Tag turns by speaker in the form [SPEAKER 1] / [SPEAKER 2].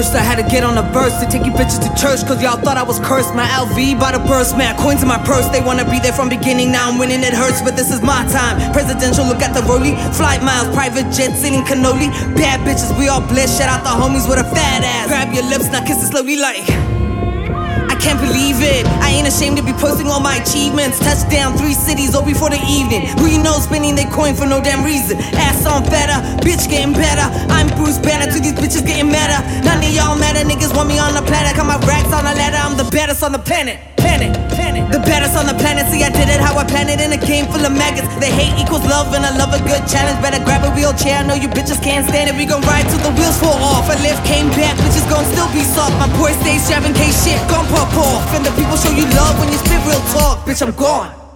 [SPEAKER 1] First I had to get on a verse to take you bitches to church, cause y'all thought I was cursed. My LV by the burst, man, coins in my purse. They wanna be there from beginning, now I'm winning, it hurts, but this is my time. Presidential, look at the rollie, flight miles, private jets, eating cannoli. Bad bitches, we all blessed, shout out the homies with a fat ass. Grab your lips, now kiss it slowly like I can't believe it. I ain't ashamed to be posting all my achievements. Touchdown 3 cities all before the evening. Who you know spending their coin for no damn reason? Ass on better, bitch getting better. I'm Bruce Banner to these bitches getting madder. None of y'all matter, niggas want me on the planet. Got my racks on the ladder, I'm the baddest on the planet. The baddest on the planet, see I did it how I planned it. In a game full of maggots, the hate equals love and I love a good challenge. Better grab a wheelchair, I know you bitches can't stand it. We gon' ride till the wheels fall off. I lift, came back, bitches gon' still be soft. My boy stays strapping, case shit gon' pop off. And the people show you love when you spit real talk, bitch I'm gone.